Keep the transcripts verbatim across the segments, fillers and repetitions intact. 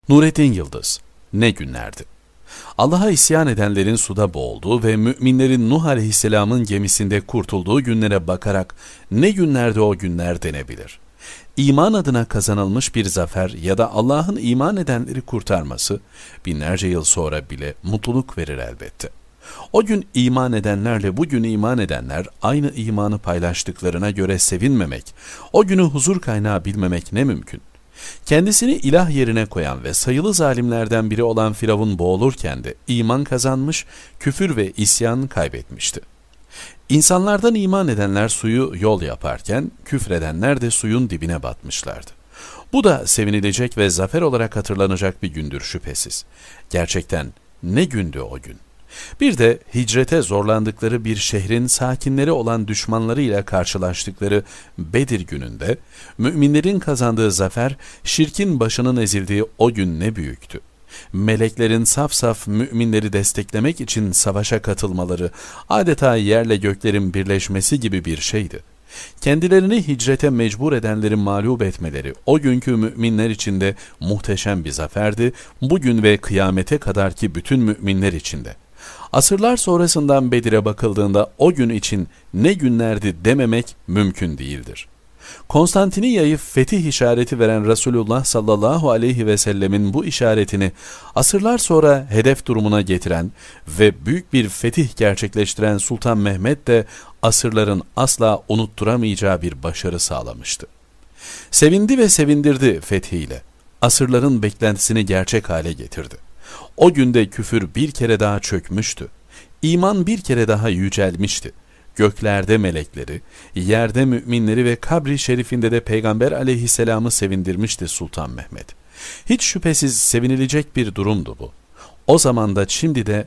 Nurettin Yıldız, ne günlerdi? Allah'a isyan edenlerin suda boğulduğu ve müminlerin Nuh Aleyhisselam'ın gemisinde kurtulduğu günlere bakarak ne günlerdi o günler denebilir. İman adına kazanılmış bir zafer ya da Allah'ın iman edenleri kurtarması binlerce yıl sonra bile mutluluk verir elbette. O gün iman edenlerle bugün iman edenler aynı imanı paylaştıklarına göre sevinmemek, o günü huzur kaynağı bilmemek ne mümkün? Kendisini ilah yerine koyan ve sayılı zalimlerden biri olan Firavun boğulurken de iman kazanmış, küfür ve isyan kaybetmişti. İnsanlardan iman edenler suyu yol yaparken, küfredenler de suyun dibine batmışlardı. Bu da sevinilecek ve zafer olarak hatırlanacak bir gündür şüphesiz. Gerçekten ne gündü o gün? Bir de hicrete zorlandıkları bir şehrin sakinleri olan düşmanlarıyla karşılaştıkları Bedir gününde, müminlerin kazandığı zafer, şirkin başının ezildiği o gün ne büyüktü. Meleklerin saf saf müminleri desteklemek için savaşa katılmaları, adeta yerle göklerin birleşmesi gibi bir şeydi. Kendilerini hicrete mecbur edenlerin mağlup etmeleri o günkü müminler için de muhteşem bir zaferdi, bugün ve kıyamete kadarki bütün müminler için de. Asırlar sonrasından Bedir'e bakıldığında o gün için ne günlerdi dememek mümkün değildir. Konstantiniyye'yi fetih işareti veren Resulullah sallallahu aleyhi ve sellemin bu işaretini asırlar sonra hedef durumuna getiren ve büyük bir fetih gerçekleştiren Sultan Mehmet de asırların asla unutturamayacağı bir başarı sağlamıştı. Sevindi ve sevindirdi fethiyle. Asırların beklentisini gerçek hale getirdi. O günde küfür bir kere daha çökmüştü. İman bir kere daha yücelmişti. Göklerde melekleri, yerde müminleri ve kabri şerifinde de Peygamber aleyhisselamı sevindirmişti Sultan Mehmet. Hiç şüphesiz sevinilecek bir durumdu bu. O zaman da şimdi de,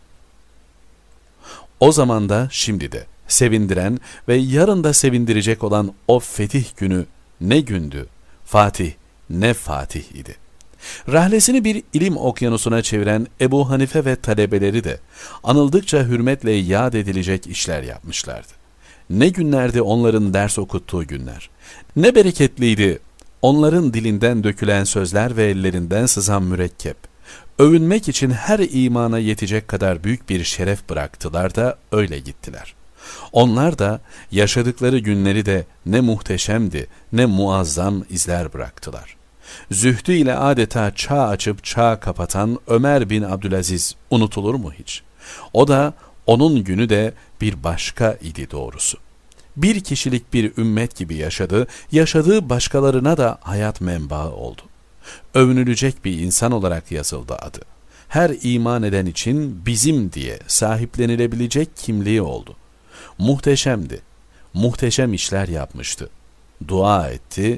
o zaman da şimdi de sevindiren ve yarın da sevindirecek olan o fetih günü ne gündü? Fatih ne Fatih idi. Rahlesini bir ilim okyanusuna çeviren Ebu Hanife ve talebeleri de anıldıkça hürmetle yad edilecek işler yapmışlardı. Ne günlerdi onların ders okuttuğu günler. Ne bereketliydi onların dilinden dökülen sözler ve ellerinden sızan mürekkep. Övünmek için her imana yetecek kadar büyük bir şeref bıraktılar da öyle gittiler. Onlar da yaşadıkları günleri de ne muhteşemdi ne muazzam izler bıraktılar. Zühdü ile adeta çağ açıp çağ kapatan Ömer bin Abdülaziz unutulur mu hiç? O da onun günü de bir başka idi doğrusu. Bir kişilik bir ümmet gibi yaşadı, yaşadığı başkalarına da hayat menbaı oldu. Övünülecek bir insan olarak yazıldı adı. Her iman eden için bizim diye sahiplenilebilecek kimliği oldu. Muhteşemdi, muhteşem işler yapmıştı. Dua etti,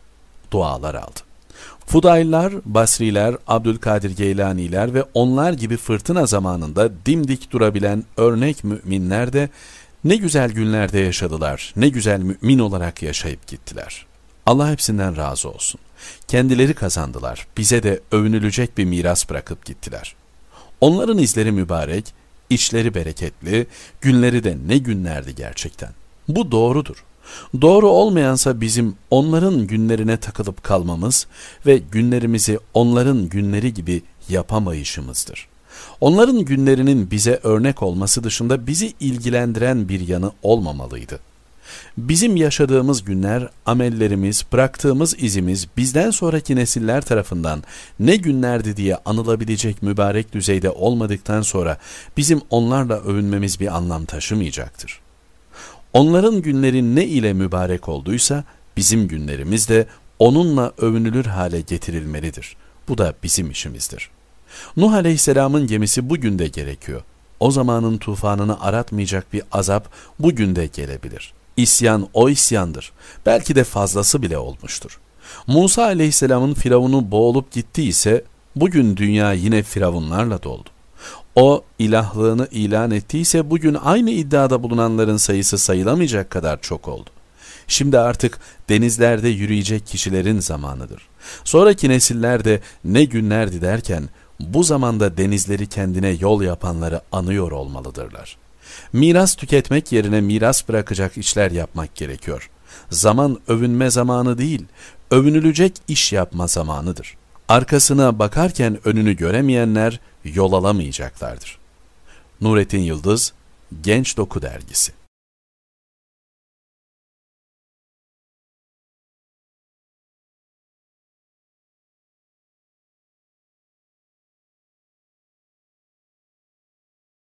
dualar aldı. Fudaylılar, Basriler, Abdülkadir Geylaniler ve onlar gibi fırtına zamanında dimdik durabilen örnek müminler de ne güzel günlerde yaşadılar, ne güzel mümin olarak yaşayıp gittiler. Allah hepsinden razı olsun. Kendileri kazandılar, bize de övünülecek bir miras bırakıp gittiler. Onların izleri mübarek, içleri bereketli, günleri de ne günlerdi gerçekten. Bu doğrudur. Doğru olmayansa bizim onların günlerine takılıp kalmamız ve günlerimizi onların günleri gibi yapamayışımızdır. Onların günlerinin bize örnek olması dışında bizi ilgilendiren bir yanı olmamalıydı. Bizim yaşadığımız günler, amellerimiz, bıraktığımız izimiz bizden sonraki nesiller tarafından ne günlerdi diye anılabilecek mübarek düzeyde olmadıktan sonra bizim onlarla övünmemiz bir anlam taşımayacaktır. Onların günleri ne ile mübarek olduysa bizim günlerimiz de onunla övünülür hale getirilmelidir. Bu da bizim işimizdir. Nuh Aleyhisselam'ın gemisi bugün de gerekiyor. O zamanın tufanını aratmayacak bir azap bugün de gelebilir. İsyan o isyandır. Belki de fazlası bile olmuştur. Musa Aleyhisselam'ın Firavun'u boğulup gittiyse bugün dünya yine firavunlarla doldu. O ilahlığını ilan ettiyse bugün aynı iddiada bulunanların sayısı sayılamayacak kadar çok oldu. Şimdi artık denizlerde yürüyecek kişilerin zamanıdır. Sonraki nesiller de ne günlerdi derken bu zamanda denizleri kendine yol yapanları anıyor olmalıdırlar. Miras tüketmek yerine miras bırakacak işler yapmak gerekiyor. Zaman övünme zamanı değil, övünülecek iş yapma zamanıdır. Arkasına bakarken önünü göremeyenler yol alamayacaklardır. Nurettin Yıldız, Genç Doku Dergisi.